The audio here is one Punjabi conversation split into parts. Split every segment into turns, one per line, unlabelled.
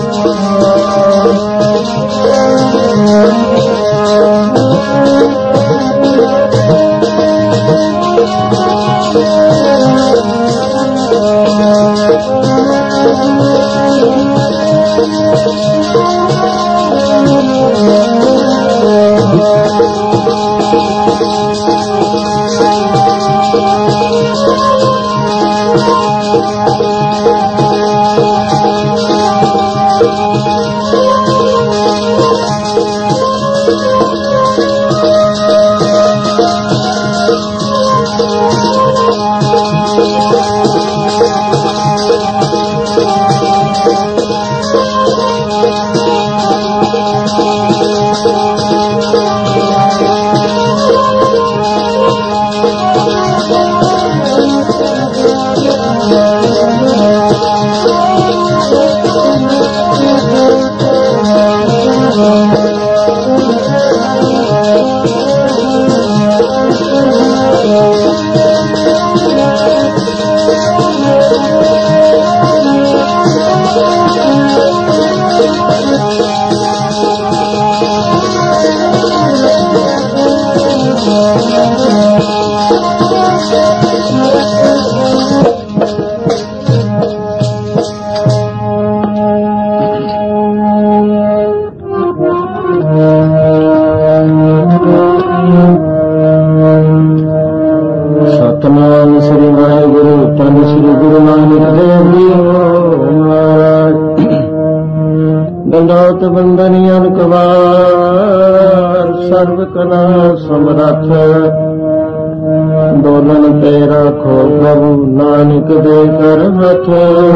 बंदनियन कवार सर्व कला समरथ दोलन ते रखो प्रभु नानक दे कर हथ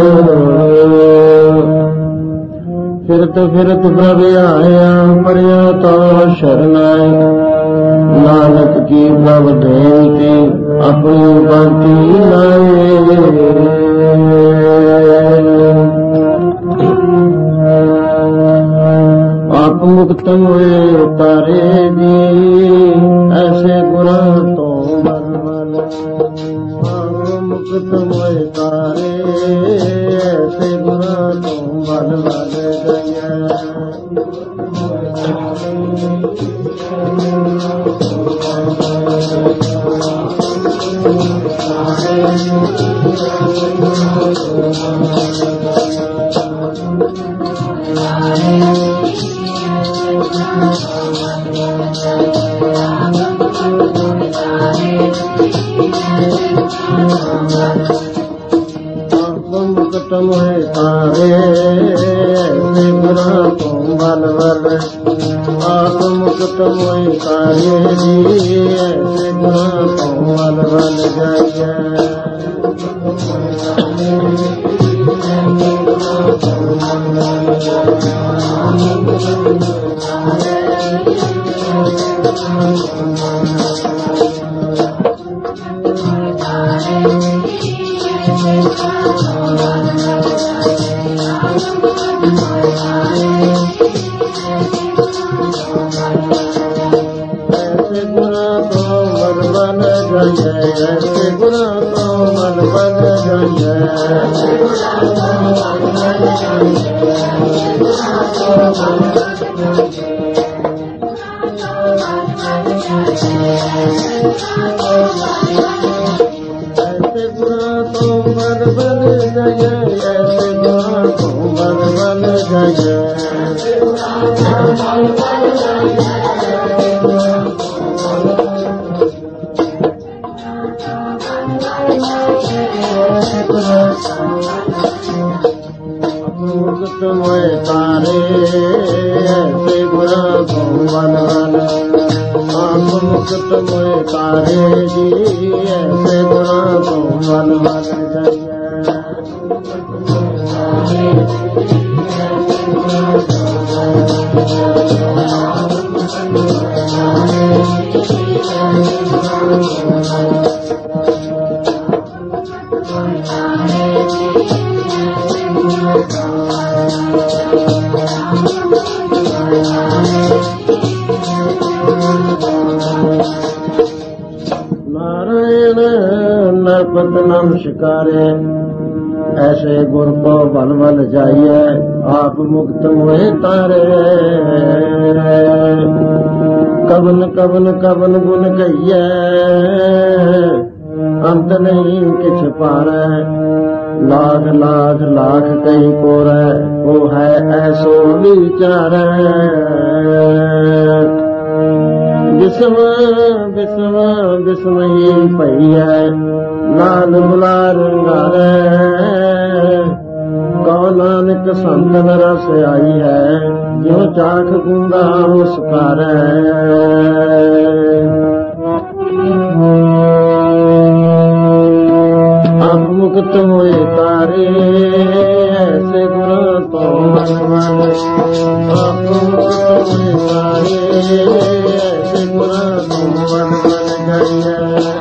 फिरत फिरत प्रभ आया परिया तो शरणाय नानक की प्रभ ढेंती अपनी बाती लाए आप मुक्त हुए उतारे दी ऐसे गुना तो मल आप मुक्त हुए तारे ऐसे गुना तो मल गया मोहे तारे ऐसे गुना तो बल बल आप मुक्त मोहे तारे ऐसे गुना तो बल बल जय ऐसे गुना तो मन बन ऐसे गुना तो मन बन जाए ऐसे गुना तो मन बन जाए मोहे तारे ऐसे गुना तो बल आप मुक्त मोहे तारे जी ऐसे गुना तो बल नारायण नरपत नमस्कारे ऐसे गुर को बल बल जाइए आप मुक्त मोहे तारे। कवन कवन कवन गुण कहिए अंत नहीं किछ पारै। लाख लाख लाख कई कोरै वो है ऐसो विचारै। विस्म विस्म विस्म ही पई है लाल बुलार गारे। कौ नानक संतन रस आई है जो चाख गूंगा मुस्कारै। आप मुक्त हुए तारे ऐसे गुरु तो मन मन। आप मुक्त हुए तारे ऐसे गुरु तो मन मन जाइए।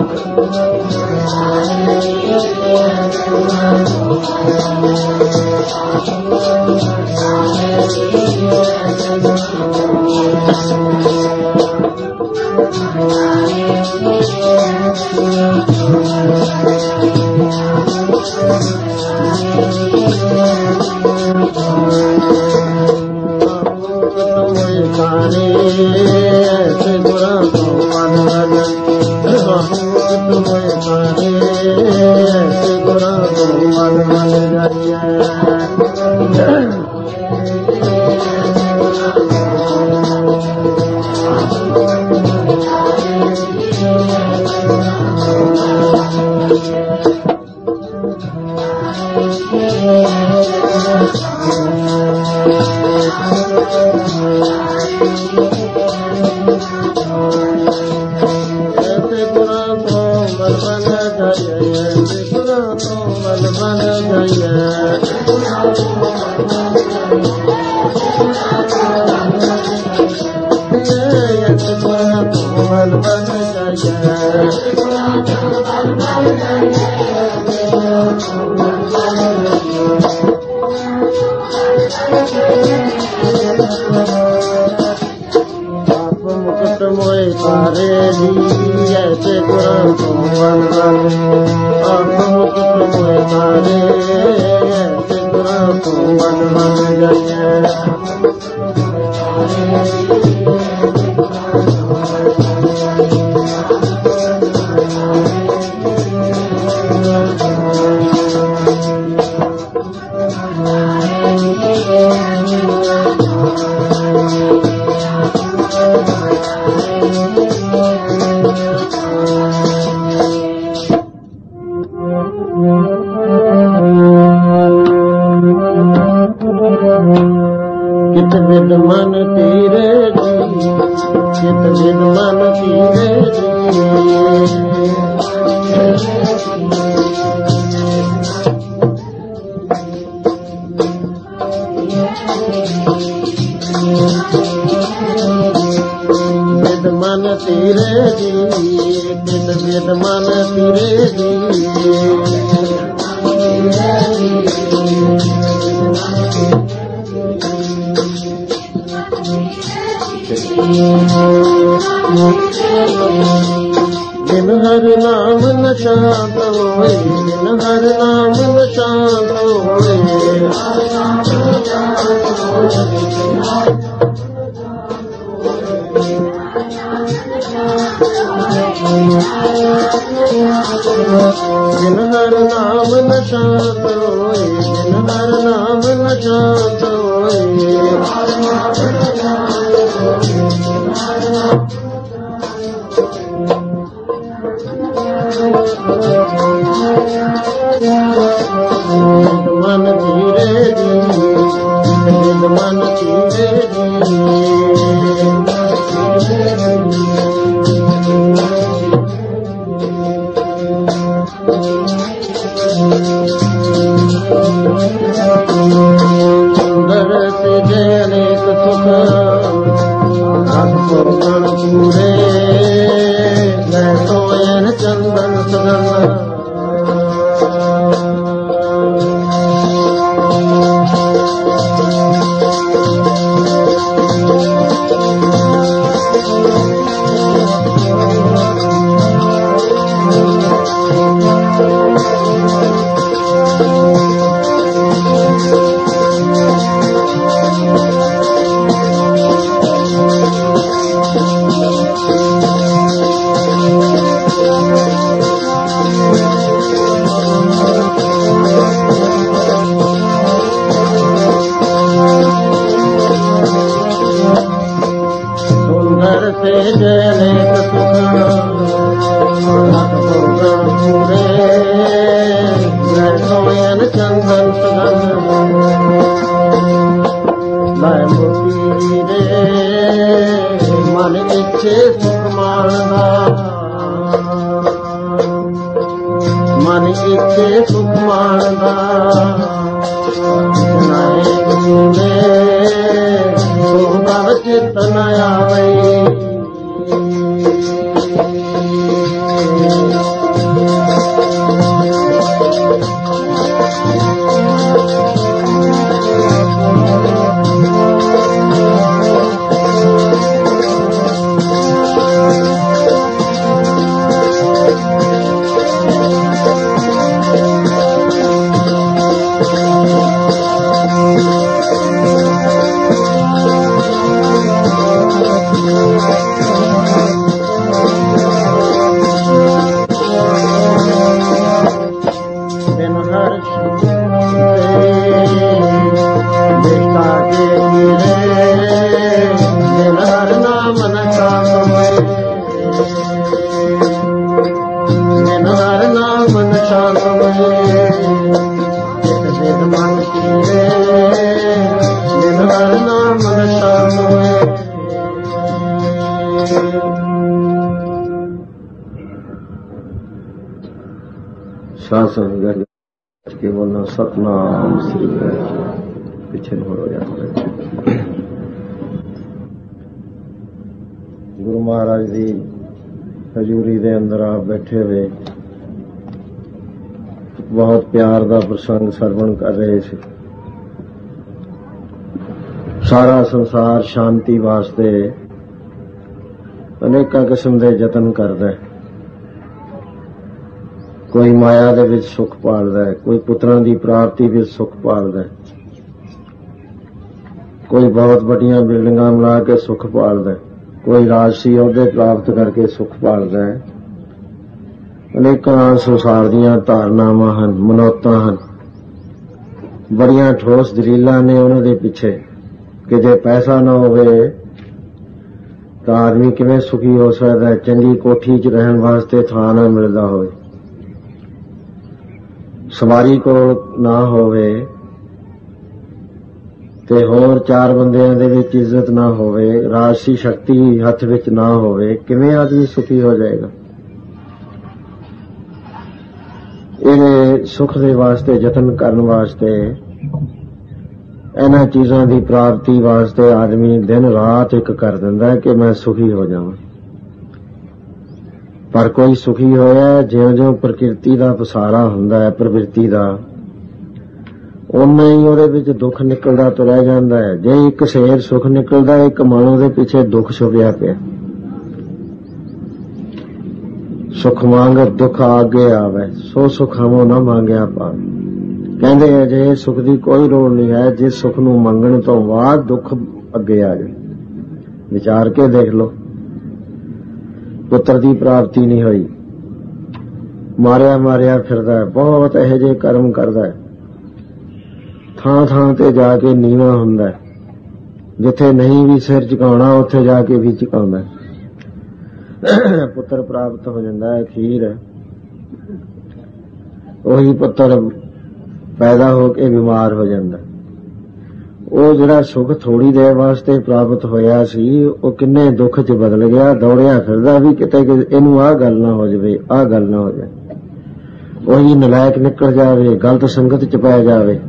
जिन हर नाम न शांत होए, जिन हर नाम न शांत होए, जिन हर नाम न शांत होए, जिन हर नाम न शांत होए, मन धीरे धीरे, मन धीरे सुंदर से जैनिक सुख आपको गण पूरे, मैं तो यन चंदन सदन ਸਤਨਾਮ ਸ੍ਰੀ ਵਾਹਿਗੁਰੂ। ਪਿੱਛੇ ਨੂੰ ਹੋ ਜਾ। ਗੁਰੂ ਮਹਾਰਾਜ ਦੀ ਹਜ਼ੂਰੀ ਦੇ ਅੰਦਰ ਆਪ ਬੈਠੇ ਹੋਏ ਬਹੁਤ ਪਿਆਰ ਦਾ ਪ੍ਰਸੰਗ ਸਰਵਣ ਕਰ ਰਹੇ ਸੀ। ਸਾਰਾ ਸੰਸਾਰ ਸ਼ਾਂਤੀ ਵਾਸਤੇ ਅਨੇਕਾਂ ਕਿਸਮ ਦੇ ਯਤਨ ਕਰਦਾ ਹੈ। ਕੋਈ ਮਾਇਆ ਦੇ ਵਿੱਚ ਸੁੱਖ ਭਾਲਦਾ ਹੈ, ਕੋਈ ਪੁੱਤਰਾਂ ਦੀ ਪ੍ਰਾਪਤੀ ਵਿੱਚ ਸੁੱਖ ਭਾਲਦਾ ਹੈ, ਕੋਈ ਬਹੁਤ ਵੱਡੀਆਂ ਬਿਲਡਿੰਗਾਂ ਬਣਾ ਕੇ ਸੁੱਖ ਭਾਲਦਾ ਹੈ, ਕੋਈ ਰਾਜਸੀ ਅਹੁਦੇ ਪ੍ਰਾਪਤ ਕਰਕੇ ਸੁੱਖ ਭਾਲਦਾ ਹੈ। ਅਨੇਕਾਂ ਸੰਸਾਰ ਦੀਆਂ ਧਾਰਨਾਵਾਂ ਹਨ, ਮਨੌਤਾਂ ਹਨ, ਬੜੀਆਂ ਠੋਸ ਦਲੀਲਾਂ ਨੇ ਉਹਨਾਂ ਦੇ ਪਿੱਛੇ ਕਿ ਜੇ ਪੈਸਾ ਨਾ ਹੋਵੇ ਤਾਂ ਆਦਮੀ ਕਿਵੇਂ ਸੁਖੀ ਹੋ ਸਕਦਾ ਹੈ। ਚੰਗੀ ਕੋਠੀ 'ਚ ਰਹਿਣ ਵਾਸਤੇ ਥਾਂ ਨਾ ਮਿਲਦਾ ਹੋਵੇ, ਸਵਾਰੀ ਕੋਲ ਨਾ ਹੋਵੇ ਤੇ ਹੋਰ ਚਾਰ ਬੰਦਿਆਂ ਦੇ ਵਿੱਚ ਇੱਜ਼ਤ ਨਾ ਹੋਵੇ, ਰਾਜਸੀ ਸ਼ਕਤੀ ਹੱਥ ਵਿੱਚ ਨਾ ਹੋਵੇ, ਕਿਵੇਂ ਆਦਮੀ ਸੁਖੀ ਹੋ ਜਾਏਗਾ। ਇਹ ਸੁਖ ਦੇ ਵਾਸਤੇ ਯਤਨ ਕਰਨ ਵਾਸਤੇ, ਇਹਨਾਂ ਚੀਜ਼ਾਂ ਦੀ ਪ੍ਰਾਪਤੀ ਵਾਸਤੇ ਆਦਮੀ ਦਿਨ ਰਾਤ ਇੱਕ ਕਰ ਦਿੰਦਾ ਹੈ ਕਿ ਮੈਂ ਸੁਖੀ ਹੋ ਜਾਵਾਂ। ਪਰ ਕੋਈ ਸੁਖੀ ਹੋਇਆ ਜਿਉਂ-ਜਿਉਂ ਪ੍ਰਕਿਰਤੀ ਦਾ ਪਸਾਰਾ ਹੁੰਦਾ ਹੈ, ਪ੍ਰਵਿਰਤੀ ਦਾ, ਉਨਾ ਹੀ ਉਹਦੇ ਵਿੱਚ ਦੁੱਖ ਨਿਕਲਦਾ ਤੁਰਿਆ ਜਾਂਦਾ ਹੈ। ਜੇ ਇੱਕ ਸ਼ੇਰ ਸੁੱਖ ਨਿਕਲਦਾ, ਇੱਕ ਮਨ ਉਹਦੇ ਪਿੱਛੇ ਦੁੱਖ ਛੁਪਿਆ ਪਿਆ। ਸੁਖ ਮੰਗ ਦੁੱਖ ਆਗੇ ਆਵੇ, ਸੋ ਸੁਖ ਹਮੋ ਨਾ ਮੰਗਿਆ ਪਾਵੇ। ਕਹਿੰਦੇ ਅਜੇ ਸੁਖ ਦੀ ਕੋਈ ਲੋੜ ਨਹੀਂ ਹੈ ਜਿਸ ਸੁਖ ਨੂੰ ਮੰਗਣ ਤੋਂ ਬਾਅਦ ਦੁੱਖ ਅੱਗੇ ਆ ਜਾਏ। ਵਿਚਾਰ ਕੇ ਦੇਖ ਲਓ, ਪੁੱਤਰ ਦੀ ਪ੍ਰਾਪਤੀ ਨਹੀਂ ਹੋਈ, ਮਾਰਿਆ ਫਿਰਦਾ ਹੈ, ਬਹੁਤ ਇਹੋ ਜਿਹੇ ਕਰਮ ਕਰਦਾ ਹੈ, ਥਾਂ ਥਾਂ ਤੇ ਜਾ ਕੇ ਨੀਵਾਂ ਹੁੰਦਾ, ਜਿੱਥੇ ਨਹੀਂ ਵੀ ਸਿਰ ਝੁਕਾਉਣਾ ਉੱਥੇ ਜਾ ਕੇ ਵੀ ਝੁਕਾਉਂਦਾ। ਪੁੱਤਰ ਪ੍ਰਾਪਤ ਹੋ ਜਾਂਦਾ ਹੈ, ਅਖੀਰ ਉਹੀ ਪੁੱਤਰ ਪੈਦਾ ਹੋ ਕੇ ਬਿਮਾਰ ਹੋ ਜਾਂਦਾ। ਉਹ ਜਿਹੜਾ ਸੁਖ ਥੋੜੀ ਦੇਰ ਵਾਸਤੇ ਪ੍ਰਾਪਤ ਹੋਇਆ ਸੀ, ਉਹ ਕਿੰਨੇ ਦੁੱਖ 'ਚ ਬਦਲ ਗਿਆ। ਦੌੜਿਆ ਫਿਰਦਾ ਵੀ ਕਿਤੇ ਇਹਨੂੰ ਆਹ ਗੱਲ ਨਾ ਹੋ ਜਾਵੇ, ਆਹ ਗੱਲ ਨਾ ਹੋ ਜਾਵੇ। ਉਹੀ ਨਲਾਇਕ ਨਿਕਲ ਜਾਵੇ, ਗਲਤ ਸੰਗਤ 'ਚ ਪੈ ਜਾਵੇ,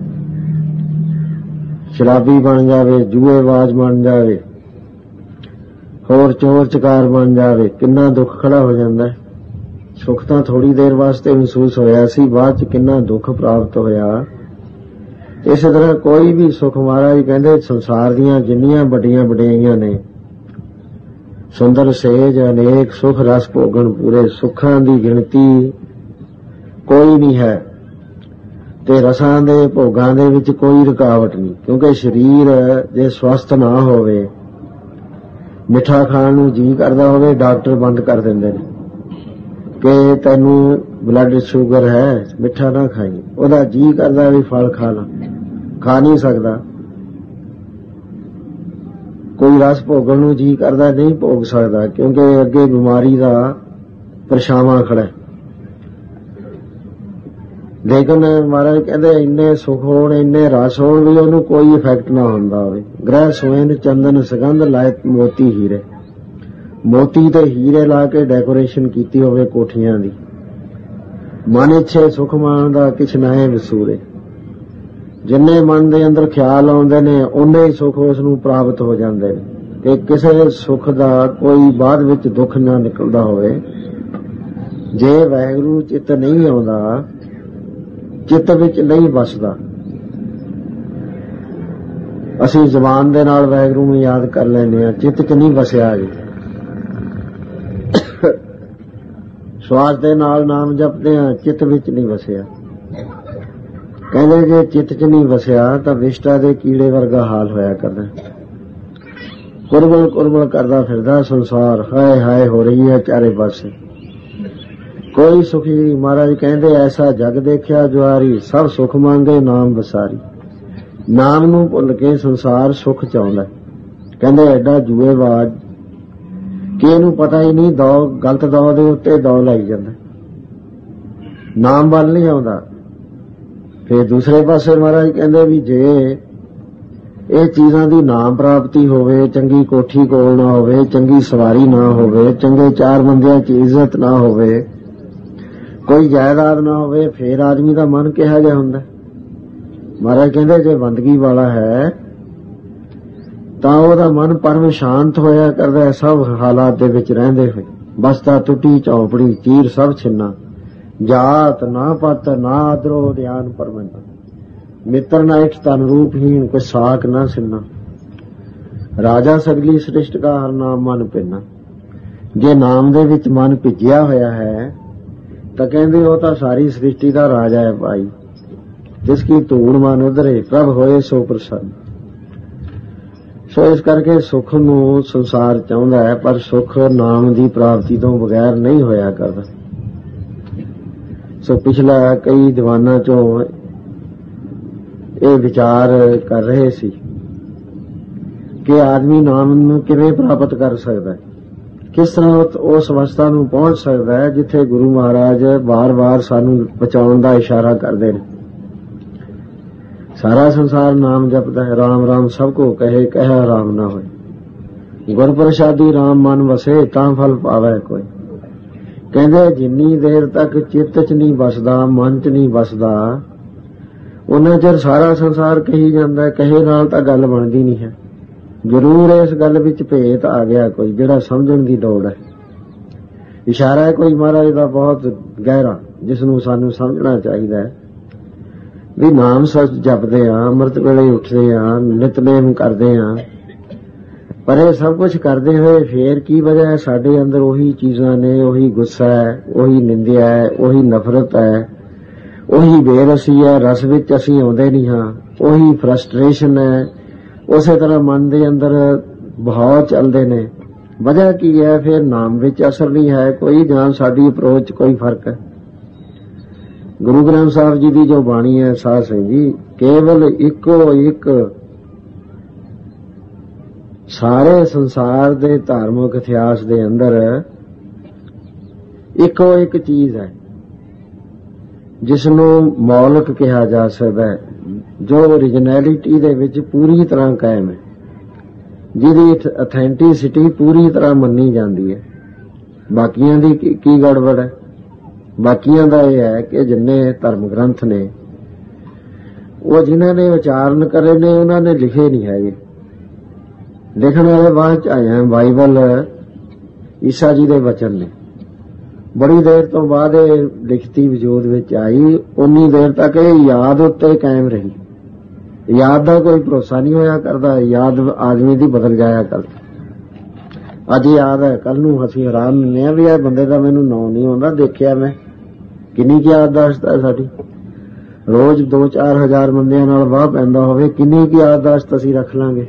ਸ਼ਰਾਬੀ ਬਣ ਜਾਵੇ, ਜੂਏਬਾਜ਼ ਬਣ ਜਾਵੇ, ਹੋਰ ਚੋਰ ਚਕਾਰ ਬਣ ਜਾਵੇ, ਕਿੰਨਾ ਦੁੱਖ ਖੜਾ ਹੋ ਜਾਂਦਾ। ਸੁੱਖ ਤਾਂ ਥੋੜੀ ਦੇਰ ਵਾਸਤੇ ਮਹਿਸੂਸ ਹੋਇਆ ਸੀ, ਬਾਅਦ 'ਚ ਕਿੰਨਾ ਦੁੱਖ ਪ੍ਰਾਪਤ ਹੋਇਆ। ਇਸੇ ਤਰ੍ਹਾਂ ਕੋਈ ਵੀ ਸੁੱਖ, ਮਹਾਰਾਜ ਕਹਿੰਦੇ ਸੰਸਾਰ ਦੀਆਂ ਜਿੰਨੀਆਂ ਵੱਡੀਆਂ ਵਡਿਆਈਆਂ ਨੇ, ਸੁੰਦਰ ਸੇਜ ਅਨੇਕ ਸੁਖ ਰਸ ਭੋਗਣ ਪੂਰੇ, ਸੁੱਖਾਂ ਦੀ ਗਿਣਤੀ ਕੋਈ ਨਹੀਂ ਹੈ ਤੇ ਰਸਾਂ ਦੇ ਭੋਗਾਂ ਦੇ ਵਿੱਚ ਕੋਈ ਰੁਕਾਵਟ ਨਹੀਂ। ਕਿਉਂਕਿ ਸਰੀਰ ਜੇ ਸਵਸਥ ਨਾ ਹੋਵੇ, ਮਿੱਠਾ ਖਾਣ ਨੂੰ ਜੀ ਕਰਦਾ ਹੋਵੇ, ਡਾਕਟਰ ਬੰਦ ਕਰ ਦਿੰਦੇ ਨੇ ਕਿ ਤੈਨੂੰ ਬਲੱਡ ਸ਼ੂਗਰ ਹੈ, ਮਿੱਠਾ ਨਾ ਖਾਈ। ਉਹਦਾ ਜੀ ਕਰਦਾ ਵੀ ਫਲ ਖਾ ਲਾ, ਖਾ ਨਹੀਂ ਸਕਦਾ। ਕੋਈ ਰਸ ਭੋਗਣ ਨੂੰ ਜੀ ਕਰਦਾ, ਨਹੀਂ ਭੋਗ ਸਕਦਾ, ਕਿਉਂਕਿ ਅੱਗੇ ਬਿਮਾਰੀ ਦਾ ਪਰਛਾਵਾਂ ਖੜਾ। ਲੇਕਿਨ ਮਹਾਰਾਜ ਕਹਿੰਦੇ ਇੰਨੇ ਸੁਖ ਹੋਣ, ਇੰਨੇ ਰਸ ਹੋਣ ਵੀ ਉਹਨੂੰ ਕੋਈ ਇਫੈਕਟ ਨਾ ਹੁੰਦਾ ਹੋਵੇ। ਗ੍ਰਹਿ ਸੁਹੇਨ ਚੰਦਨ ਸੁਗੰਧ ਲਾਇ ਮੋਤੀ ਹੀਰੇ, ਮੋਤੀ ਤੇ ਹੀਰੇ ਲਾ ਕੇ ਡੈਕੋਰੇਸ਼ਨ ਕੀਤੀ ਹੋਵੇ ਕੋਠੀਆਂ ਦੀ। ਮਨ ਇੱਛੇ ਸੁਖ ਮਾਣ ਦਾ ਕਿਛ ਨਾਹੀ ਵਸੂਰੇ। ਜਿੰਨੇ ਮਨ ਦੇ ਅੰਦਰ ਖਿਆਲ ਆਉਂਦੇ ਨੇ, ਉਨੇ ਹੀ ਸੁਖ ਉਸ ਨੂੰ ਪ੍ਰਾਪਤ ਹੋ ਜਾਂਦੇ ਨੇ ਕਿ ਕਿਸੇ ਸੁਖ ਦਾ ਕੋਈ ਬਾਅਦ ਵਿੱਚ ਦੁੱਖ ਨਾ ਨਿਕਲਦਾ ਹੋਵੇ। ਜੇ ਵਾਹਿਗੁਰੂ ਚਿੱਤ ਨਹੀਂ ਆਉਂਦਾ, ਚਿੱਤ ਵਿੱਚ ਨਹੀਂ ਵਸਦਾ। ਅਸੀਂ ਜ਼ੁਬਾਨ ਦੇ ਨਾਲ ਵਾਹਿਗੁਰੂ ਨੂੰ ਯਾਦ ਕਰ ਲੈਂਦੇ ਹਾਂ, ਚਿੱਤ 'ਚ ਨਹੀਂ ਵਸਿਆ ਜੀ। ਸਵਾਸ ਦੇ ਨਾਲ ਨਾਮ ਜਪਦੇ ਹਾਂ, ਚਿੱਤ ਵਿੱਚ ਨਹੀਂ ਵਸਿਆ। ਕਹਿੰਦੇ ਜੇ ਚਿੱਤ 'ਚ ਨਹੀਂ ਵਸਿਆ ਤਾਂ ਵਿਸ਼ਟਾ ਦੇ ਕੀੜੇ ਵਰਗਾ ਹਾਲ ਹੋਇਆ ਕਰਦਾ, ਕੁਰਬਲ ਕਰਦਾ ਫਿਰਦਾ ਸੰਸਾਰ। ਹਾਏ ਹਾਏ ਹੋ ਰਹੀ ਹੈ ਚਾਰੇ ਪਾਸੇ। ਕੋਈ ਸੁਖੀ, ਮਹਾਰਾਜ ਕਹਿੰਦੇ ਐਸਾ ਜਗ ਦੇਖਿਆ ਜੁਆਰੀ, ਸਭ ਸੁਖ ਮੰਗੇ ਨਾਮ ਵਸਾਰੀ। ਨਾਮ ਨੂੰ ਭੁੱਲ ਕੇ ਸੰਸਾਰ ਸੁਖ ਚਾਹੁੰਦਾ। ਕਹਿੰਦੇ ਐਡਾ ਜੂਏਬਾਜ਼ ਕਿ ਇਹਨੂੰ ਪਤਾ ਹੀ ਨਹੀਂ, ਗਲਤ ਦੌ ਦੇ ਉੱਤੇ ਦੌ ਲਾਈ ਜਾਂਦਾ, ਨਾਮ ਵੱਲ ਨਹੀਂ ਆਉਂਦਾ। ਫਿਰ ਦੂਸਰੇ ਪਾਸੇ ਮਹਾਰਾਜ ਕਹਿੰਦੇ ਵੀ ਜੇ ਇਹ ਚੀਜ਼ਾਂ ਦੀ ਨਾਮ ਪ੍ਰਾਪਤੀ ਹੋਵੇ, ਚੰਗੀ ਕੋਠੀ ਕੋਲ ਨਾ ਹੋਵੇ, ਚੰਗੀ ਸਵਾਰੀ ਨਾ ਹੋਵੇ, ਚੰਗੇ ਚਾਰ ਬੰਦਿਆਂ 'ਚ ਇੱਜ਼ਤ ਨਾ ਹੋਵੇ, ਕੋਈ ਜਾਇਦਾਦ ਨਾ ਹੋਵੇ, ਫੇਰ ਆਦਮੀ ਦਾ ਮਨ ਕਿਹਾ ਜਿਹਾ ਹੁੰਦਾ। ਮਹਾਰਾਜ ਕਹਿੰਦੇ ਜੇ ਬੰਦਗੀ ਵਾਲਾ ਹੈ ਤਾਂ ਉਹਦਾ ਮਨ ਪਰਮ ਸ਼ਾਂਤ ਹੋਇਆ ਕਰਦਾ, ਸਭ ਹਾਲਾਤ ਦੇ ਵਿੱਚ ਰਹਿੰਦੇ ਹੋਏ। ਬਸਤਾ ਟੁੱਟੀ ਝੌਂਪੜੀ ਚੀਰ ਸਭ ਛਿੰਨਾ, ਜਾਤ ਨਾ ਪਤ ਨਾ ਆਦਰੋ ਧਿਆਨ ਪਰਮੰਨਾ, ਮਿੱਤਰ ਨਾ ਇਕ ਤਨ ਰੂਪਹੀਣ, ਕੋਈ ਸਾਕ ਨਾ ਸਿੰਨਾ, ਰਾਜਾ ਸਗਲੀ ਸ੍ਰਿਸ਼ਟ ਕਾ ਹਰ ਨਾਮ ਮਨ ਪਿੰਨਾ। ਜੇ ਨਾਮ ਦੇ ਵਿੱਚ ਮਨ ਭਿੱਜਿਆ ਹੋਇਆ ਹੈ ਤਾਂ ਕਹਿੰਦੇ ਉਹ ਤਾਂ ਸਾਰੀ ਸ੍ਰਿਸ਼ਟੀ ਦਾ ਰਾਜਾ ਹੈ ਭਾਈ। ਜਿਸ ਕੀ ਧੂੜ ਮਨ ਉਧਰੇ ਪ੍ਰਭ ਹੋਏ ਸੋ ਪ੍ਰਸੰਨ। ਸੋ ਇਸ ਕਰਕੇ ਸੁੱਖ ਨੂੰ ਸੰਸਾਰ ਚਾਹੁੰਦਾ ਹੈ, ਪਰ ਸੁੱਖ ਨਾਮ ਦੀ ਪ੍ਰਾਪਤੀ ਤੋਂ ਬਗੈਰ ਨਹੀਂ ਹੋਇਆ ਕਰਦਾ। ਸੋ ਪਿਛਲਾ ਕਈ ਦੀਵਾਨਾਂ ਚੋਂ ਇਹ ਵਿਚਾਰ ਕਰ ਰਹੇ ਸੀ ਕਿ ਆਦਮੀ ਨਾਮ ਨੂੰ ਕਿਵੇਂ ਪ੍ਰਾਪਤ ਕਰ ਸਕਦਾ ਹੈ, ਕਿਸ ਤਰ੍ਹਾਂ ਉਸ ਅਵਸਥਾ ਨੂੰ ਪਹੁੰਚ ਸਕਦਾ ਹੈ ਜਿੱਥੇ ਗੁਰੂ ਮਹਾਰਾਜ ਵਾਰ-ਵਾਰ ਸਾਨੂੰ ਬਚਾਉਣ ਦਾ ਇਸ਼ਾਰਾ ਕਰਦੇ ਨੇ। ਸਾਰਾ ਸੰਸਾਰ ਨਾਮ ਜਪਦਾ ਹੈ, ਰਾਮ ਰਾਮ ਸਭ ਕੋ ਕਹੇ, ਕਹਿਆ ਰਾਮ ਨਾ ਹੋਏ। ਗੁਰ ਪ੍ਰਸਾਦੀ ਰਾਮ ਮਨ ਵਸੇ, ਤਾਂ ਫਲ ਪਾਵੇ ਕੋਈ। ਕਹਿੰਦੇ ਜਿੰਨੀ ਦੇਰ ਤੱਕ ਚਿੱਤ 'ਚ ਨਹੀਂ ਵਸਦਾ, ਮਨ 'ਚ ਨਹੀਂ ਵਸਦਾ, ਉਹਨਾਂ ਚਿਰ ਸਾਰਾ ਸੰਸਾਰ ਕਹੀ ਜਾਂਦਾ ਹੈ। ਕਹੇ ਨਾਲ ਤਾਂ ਗੱਲ ਬਣਦੀ ਨਹੀਂ ਹੈ। ਜ਼ਰੂਰ ਇਸ ਗੱਲ ਵਿੱਚ ਭੇਤ ਆ ਗਿਆ ਕੋਈ, ਜਿਹੜਾ ਸਮਝਣ ਦੀ ਲੋੜ ਹੈ। ਇਸ਼ਾਰਾ ਹੈ ਕੋਈ ਮਹਾਰਾਜ ਦਾ ਬਹੁਤ ਗਹਿਰਾ, ਜਿਸ ਨੂੰ ਸਾਨੂੰ ਸਮਝਣਾ ਚਾਹੀਦਾ ਹੈ ਵੀ ਨਾਮ ਸੱਚ ਜਪਦੇ ਆ, ਅੰਮ੍ਰਿਤ ਵੇਲੇ ਉੱਠਦੇ ਆ, ਨਿਤਨੇਮ ਕਰਦੇ ਆ, ਪਰ ਇਹ ਸਭ ਕੁਝ ਕਰਦੇ ਹੋਏ ਫੇਰ ਕੀ ਵਜ੍ਹਾ ਹੈ? ਸਾਡੇ ਅੰਦਰ ਉਹੀ ਚੀਜ਼ਾਂ ਨੇ, ਉਹੀ ਗੁੱਸਾ ਹੈ, ਉਹੀ ਨਿੰਦਿਆ ਹੈ, ਉਹੀ ਨਫ਼ਰਤ ਹੈ, ਉਹੀ ਬੇਰਸੀ ਹੈ, ਰਸ ਵਿੱਚ ਅਸੀਂ ਆਉਂਦੇ ਨਹੀਂ ਹਾਂ, ਉਹੀ ਫਰਸਟ੍ਰੇਸ਼ਨ ਹੈ, ਉਸੇ ਤਰ੍ਹਾਂ ਮਨ ਦੇ ਅੰਦਰ ਬਹਾਅ ਚੱਲਦੇ ਨੇ। ਵਜ੍ਹਾ ਕੀ ਹੈ? ਫਿਰ ਨਾਮ ਵਿੱਚ ਅਸਰ ਨਹੀਂ ਹੈ ਕੋਈ, ਜਾਂ ਸਾਡੀ ਅਪਰੋਚ 'ਚ ਕੋਈ ਫਰਕ ਹੈ। ਗੁਰੂ ਗ੍ਰੰਥ ਸਾਹਿਬ ਜੀ ਦੀ ਜੋ ਬਾਣੀ ਹੈ ਸਾਧ ਸਿੰਘ ਜੀ, ਕੇਵਲ ਇੱਕੋ ਇੱਕ ਸਾਰੇ ਸੰਸਾਰ ਦੇ ਧਾਰਮਿਕ ਇਤਿਹਾਸ ਦੇ ਅੰਦਰ ਇੱਕੋ ਇੱਕ ਚੀਜ਼ ਹੈ ਜਿਸ ਨੂੰ ਮੌਲਿਕ ਕਿਹਾ ਜਾ ਸਕਦਾ ਹੈ, ਜੋ ਓਰੀਜਨੈਲਿਟੀ ਦੇ ਵਿੱਚ ਪੂਰੀ ਤਰ੍ਹਾਂ ਕਾਇਮ ਹੈ, ਜਿਹਦੀ ਅਥੈਂਟਿਸਿਟੀ ਪੂਰੀ ਤਰ੍ਹਾਂ ਮੰਨੀ ਜਾਂਦੀ ਹੈ। ਬਾਕੀਆਂ ਦੀ ਕੀ ਗੜਬੜ ਹੈ? ਬਾਕੀਆਂ ਦਾ ਇਹ ਹੈ ਕਿ ਜਿੰਨੇ ਧਰਮ ਗ੍ਰੰਥ ਨੇ ਉਹ ਜਿਨ੍ਹਾਂ ਨੇ ਉਚਾਰਨ ਕਰੇ ਨੇ ਉਹਨਾਂ ਨੇ ਲਿਖੇ ਨਹੀਂ ਹੈਗੇ। ਲਿਖਣ ਵਾਲੇ ਬਾਅਦ 'ਚ ਆਏ ਹਨ। ਬਾਈਬਲ ਈਸਾ ਜੀ ਦੇ ਵਚਨ ਨੇ, ਬੜੀ ਦੇਰ ਤੋਂ ਬਾਅਦ ਇਹ ਲਿਖਤੀ ਵਜੂਦ ਵਿੱਚ ਆਈ। ਉਨੀ ਦੇਰ ਤੱਕ ਇਹ ਯਾਦ ਉੱਤੇ ਕਾਇਮ ਰਹੀ। ਯਾਦ ਦਾ ਕੋਈ ਭਰੋਸਾ ਨਹੀਂ ਹੋਇਆ ਕਰਦਾ, ਯਾਦ ਆਦਮੀ ਦੀ ਬਦਲ ਜਾਇਆ ਕਰਦੀ। ਅੱਜ ਯਾਦ ਹੈ, ਕੱਲ ਨੂੰ ਅਸੀਂ ਹੈਰਾਨ ਹੁੰਦੇ ਹਾਂ ਵੀ ਇਹ ਬੰਦੇ ਦਾ ਮੈਨੂੰ ਨਾਂ ਨਹੀਂ ਆਉਂਦਾ, ਦੇਖਿਆ ਮੈਂ। ਕਿੰਨੀ ਕੁ ਯਾਦਦਾਸ਼ਤ ਹੈ ਸਾਡੀ? ਰੋਜ਼ 2-4 ਹਜ਼ਾਰ ਬੰਦਿਆਂ ਨਾਲ ਵਾਹ ਪੈਂਦਾ ਹੋਵੇ, ਕਿੰਨੀ ਕੁ ਯਾਦਦਾਸ਼ਤ ਅਸੀਂ ਰੱਖ ਲਾਂਗੇ?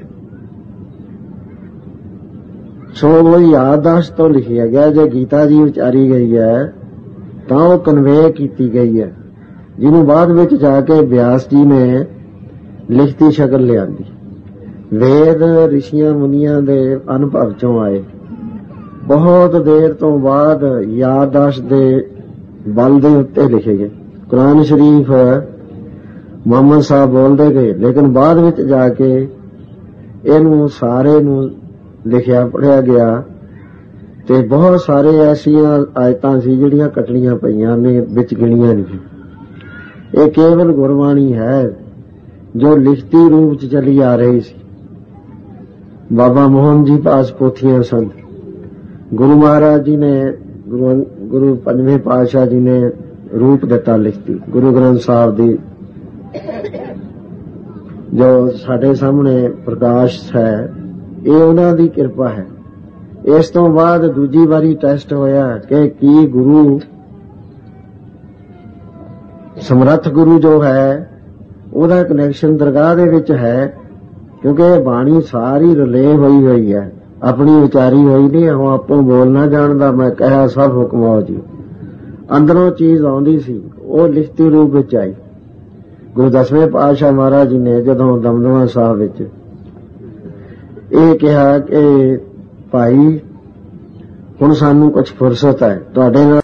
ਸੋ ਉਹ ਯਾਦਦਾਸ਼ਤ ਤੋਂ ਲਿਖਿਆ ਗਿਆ। ਜੇ ਗੀਤਾ ਜੀ ਉਚਾਰੀ ਗਈ ਹੈ ਤਾਂ ਉਹ ਕਨਵੇ ਕੀਤੀ ਗਈ ਹੈ, ਜਿਹਨੂੰ ਬਾਅਦ ਵਿੱਚ ਜਾ ਕੇ ਵਿਆਸ ਜੀ ਨੇ ਲਿਖਤੀ ਸ਼ਕਲ ਲਿਆਂਦੀ। ਵੇਦ ਰਿਸ਼ੀਆਂ ਮੁਨੀਆਂ ਦੇ ਅਨੁਭਵ ਚੋਂ ਆਏ। ਬਹੁਤ ਦੇਰ ਤੋਂ ਬਾਅਦ ਯਾਦਦਾਸ਼ਤ ਦੇ ਬਲ ਦੇ ਉੱਤੇ ਲਿਖੇ ਗਏ। ਕੁਰਾਨ ਸ਼ਰੀਫ ਮੁਹੰਮਦ ਸਾਹਿਬ ਬੋਲਦੇ ਗਏ, ਲੇਕਿਨ ਬਾਅਦ ਵਿੱਚ ਜਾ ਕੇ ਇਹਨੂੰ ਸਾਰੇ ਨੂੰ ਲਿਖਿਆ ਪੜ੍ਹਿਆ ਗਿਆ ਤੇ ਬਹੁਤ ਸਾਰੇ ਐਸੀਆਂ ਆਇਤਾਂ ਸੀ ਜਿਹੜੀਆਂ ਕੱਟਣੀਆਂ ਪਈਆਂ ਨੇ, ਵਿੱਚ ਗਿਣੀਆਂ ਨਹੀਂ। ਇਹ ਕੇਵਲ ਗੁਰਬਾਣੀ ਹੈ ਜੋ ਲਿਖਤੀ ਰੂਪ 'ਚ ਚੱਲੀ ਆ ਰਹੀ ਸੀ। ਬਾਬਾ ਮੋਹਨ ਜੀ ਪਾਸ ਪੋਥੀਆਂ ਸਨ। ਗੁਰੂ ਮਹਾਰਾਜ ਜੀ ਨੇ, ਗੁਰੂ ਪੰਜਵੇਂ ਪਾਤਸ਼ਾਹ ਜੀ ਨੇ ਰੂਪ ਦਿੱਤਾ ਲਿਖਤੀ। ਗੁਰੂ ਗ੍ਰੰਥ ਸਾਹਿਬ ਦੀ ਜੋ ਸਾਡੇ ਸਾਹਮਣੇ ਪ੍ਰਕਾਸ਼ ਹੈ, ਇਹ ਉਹਨਾਂ ਦੀ ਕਿਰਪਾ ਹੈ। ਇਸ ਤੋਂ ਬਾਅਦ ਦੂਜੀ ਵਾਰੀ ਟੈਸਟ ਹੋਇਆ ਕਿ ਕੀ ਗੁਰੂ ਸਮਰੱਥ ਗੁਰੂ ਜੋ ਹੈ ਉਹਦਾ ਕਨੈਕਸ਼ਨ ਦਰਗਾਹ ਦੇ ਵਿੱਚ ਹੈ, ਕਿਉਂਕਿ ਇਹ ਬਾਣੀ ਸਾਰੀ ਰਿਲੇ ਹੋਈ ਹੈ, ਆਪਣੀ ਵਿਚਾਰੀ ਹੋਈ ਨਹੀਂ। ਉਹ ਆਪੋਂ ਬੋਲਣਾ ਜਾਣਦਾ, ਮੈਂ ਕਹਿਆ ਸਭ ਹੁਕਮੋ ਜੀ। ਅੰਦਰੋਂ ਚੀਜ਼ ਆਉਂਦੀ ਸੀ, ਉਹ ਲਿਖਤੀ ਰੂਪ ਵਿੱਚ ਆਈ। ਗੁਰੂ 10ਵੇਂ ਪਾਤਸ਼ਾਹ ਮਹਾਰਾਜ ਜੀ ਨੇ ਜਦੋਂ ਦਮਦਮਾ ਸਾਹਿਬ ਵਿੱਚ ਇਹ ਕਿਹਾ ਕਿ ਭਾਈ ਹੁਣ ਸਾਨੂੰ ਕੁਝ ਫੁਰਸਤ ਹੈ, ਤੁਹਾਡੇ ਨਾਲ